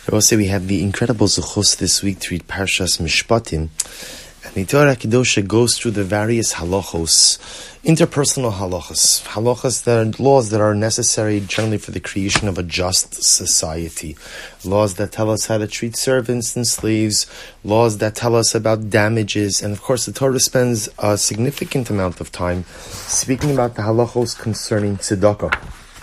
Also, we have the incredible zechus this week to read Parshas Mishpatim, and the Torah Kedosha goes through the various halachos, interpersonal halachos that are laws that are necessary generally for the creation of a just society, laws that tell us how to treat servants and slaves, laws that tell us about damages, and of course the Torah spends a significant amount of time speaking about the halachos concerning tzedakah,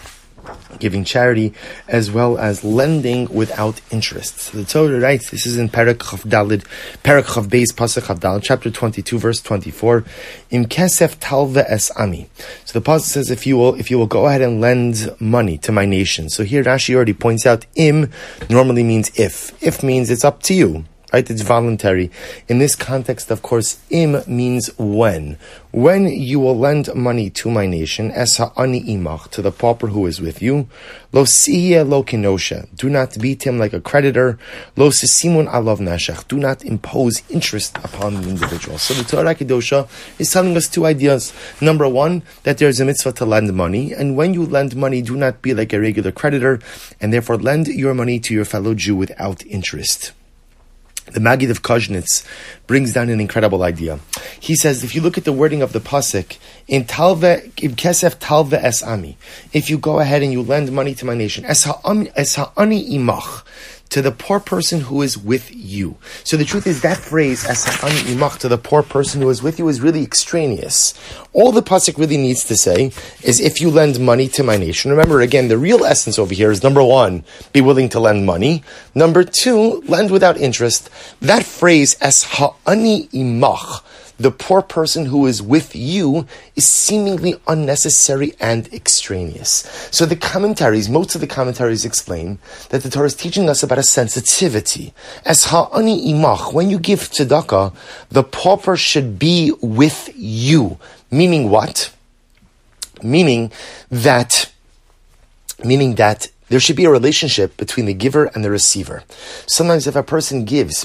giving charity, as well as lending without interest. So the Torah writes, this is in Perek Chav Beis, Pasuk Chav Daled, chapter 22, verse 24, Im kesef talve es ami. So the pasuk says, if you will go ahead and lend money to my nation. So here Rashi already points out, im normally means if. If means it's up to you. Right? It's voluntary. In this context, of course, im means when. When you will lend money to my nation, es ha'ani imach, to the pauper who is with you, lo sihye lo kinosha, do not beat him like a creditor, lo sisimun alav nashach, do not impose interest upon the individual. So the Torah Kedosha is telling us two ideas. Number one, that there is a mitzvah to lend money, and when you lend money, do not be like a regular creditor, and therefore lend your money to your fellow Jew without interest. The Maggid of Koznitz brings down an incredible idea. He says, if you look at the wording of the pasuk, in kesef talve es ami, if you go ahead and you lend money to my nation, es ha'ani imach, to the poor person who is with you. So the truth is that phrase, es ha'ani imach, to the poor person who is with you, is really extraneous. All the pasuk really needs to say is, if you lend money to my nation. Remember, again, the real essence over here is, number one, be willing to lend money. Number two, lend without interest. That phrase, es ha'ani imach, the poor person who is with you, is seemingly unnecessary and extraneous. So most of the commentaries explain that the Torah is teaching us about a sensitivity. As ha'ani imach, when you give tzedakah, the pauper should be with you. Meaning what? Meaning that there should be a relationship between the giver and the receiver. Sometimes if a person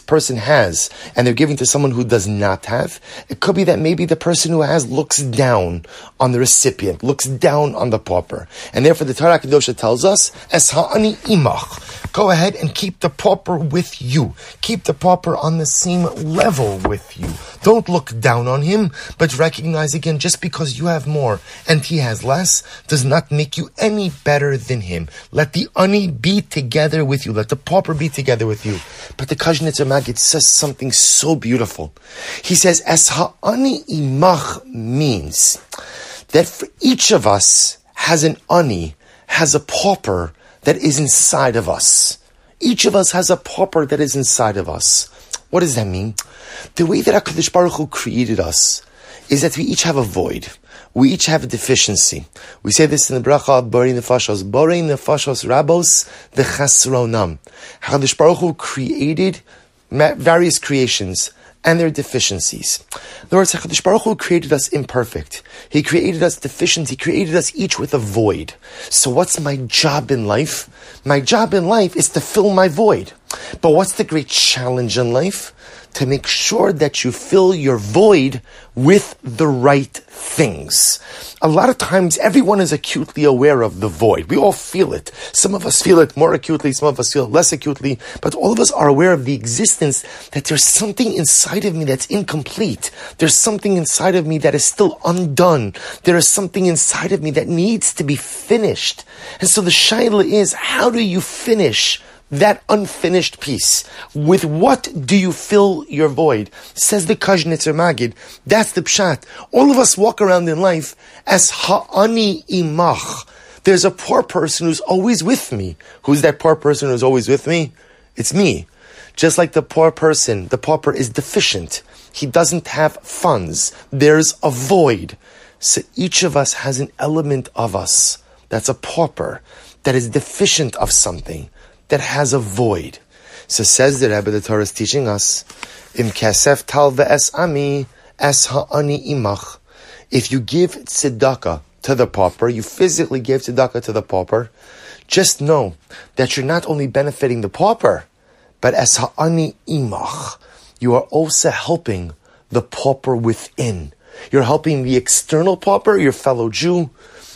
has, and they're giving to someone who does not have, it could be that maybe the person who has looks down on the recipient, looks down on the pauper. And therefore the Torah Kedosha tells us, Es ha'ani imach, go ahead and keep the pauper with you. Keep the pauper on the same level with you. Don't look down on him, but recognize again, just because you have more and he has less, does not make you any better than him. Let the ani be together with you. Let the pauper be together with you. But the Koznitzer Maggid says something so beautiful. He says, Es ha'ani imach means that for each of us has an ani, has a pauper that is inside of us. Each of us has a pauper that is inside of us. What does that mean? The way that HaKadosh Baruch Hu created us is that we each have a void. We each have a deficiency. We say this in the bracha of Borei Nefashos. Borei Nefashos Rabos V'chasronam. HaKadosh Baruch Hu created various creations and their deficiencies. In other words, HaKadosh Baruch Hu created us imperfect. He created us deficient. He created us each with a void. So what's my job in life? My job in life is to fill my void. But what's the great challenge in life? To make sure that you fill your void with the right things. A lot of times, everyone is acutely aware of the void. We all feel it. Some of us feel it more acutely, some of us feel it less acutely, but all of us are aware of the existence that there's something inside of me that's incomplete. There's something inside of me that is still undone. There is something inside of me that needs to be finished. And so the shaila is, how do you finish that unfinished piece? With what do you fill your void? Says the Koznitzer Maggid. That's the pshat. All of us walk around in life as ha'ani imach. There's a poor person who's always with me. Who's that poor person who's always with me? It's me. Just like the poor person, the pauper is deficient. He doesn't have funds. There's a void. So each of us has an element of us that's a pauper, that is deficient of something, that has a void. So says the Rebbe, the Torah is teaching us, Im kesef talve es ami, es ha'ani imach. If you give tzedakah to the pauper, you physically give tzedakah to the pauper, just know that you're not only benefiting the pauper, but es ha'ani imach, you are also helping the pauper within. You're helping the external pauper, your fellow Jew,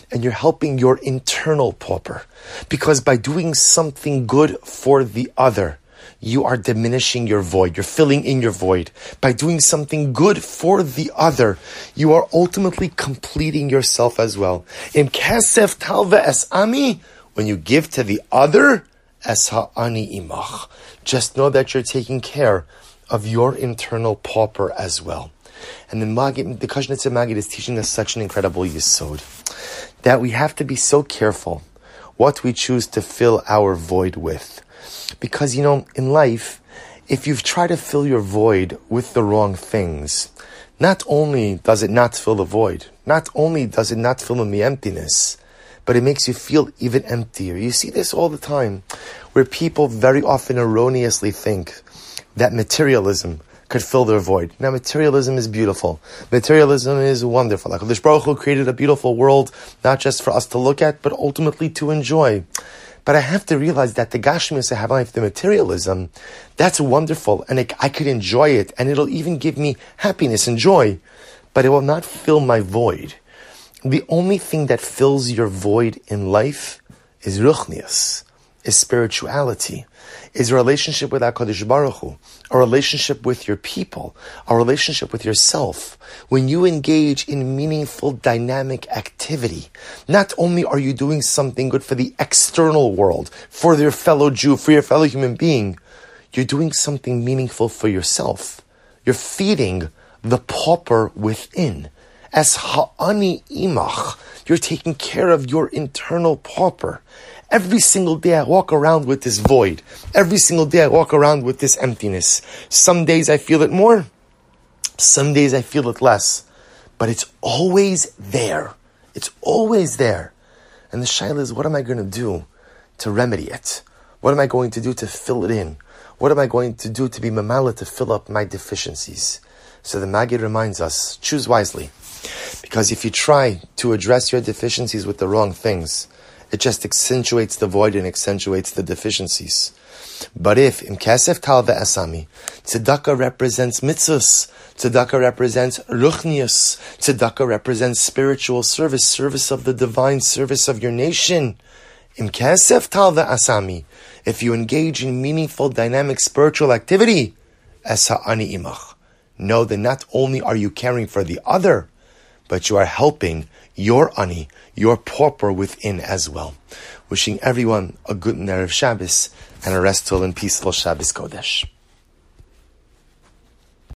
and you're helping your internal pauper. Because by doing something good for the other, you are diminishing your void. You're filling in your void. By doing something good for the other, you are ultimately completing yourself as well. Im kesef talva es ami, when you give to the other, es ha'ani imach. Just know that you're taking care of your internal pauper as well. And the Kashnitzer Maggid is teaching us such an incredible yesod, that we have to be so careful what we choose to fill our void with. Because, in life, if you've tried to fill your void with the wrong things, not only does it not fill the void, not only does it not fill in the emptiness, but it makes you feel even emptier. You see this all the time, where people very often erroneously think that materialism could fill their void. Now, materialism is beautiful. Materialism is wonderful. HaKadosh Baruch Hu created a beautiful world, not just for us to look at, but ultimately to enjoy. But I have to realize that the Gashmius I have life, the materialism, that's wonderful, and I could enjoy it, and it'll even give me happiness and joy, but it will not fill my void. The only thing that fills your void in life is ruchnius, is spirituality, is a relationship with HaKadosh Baruch Hu, a relationship with your people, a relationship with yourself. When you engage in meaningful, dynamic activity, not only are you doing something good for the external world, for your fellow Jew, for your fellow human being, you're doing something meaningful for yourself. You're feeding the pauper within. As ha'ani imach, you're taking care of your internal pauper. Every single day I walk around with this void. Every single day I walk around with this emptiness. Some days I feel it more. Some days I feel it less. But it's always there. It's always there. And the shaila is, what am I going to do to remedy it? What am I going to do to fill it in? What am I going to do to be mamala to fill up my deficiencies? So the Maggid reminds us, choose wisely. Because if you try to address your deficiencies with the wrong things, it just accentuates the void and accentuates the deficiencies. But if, im kesef talva asami, tzedakah represents mitzvahs, tzedakah represents ruchnius, tzedakah represents spiritual service, service of the divine, service of your nation. Im kesef talva asami, if you engage in meaningful, dynamic, spiritual activity, es ha'ani imach, know that not only are you caring for the other, but you are helping your ani, your pauper within as well. Wishing everyone a good Erev Shabbos and a restful and peaceful Shabbos Kodesh.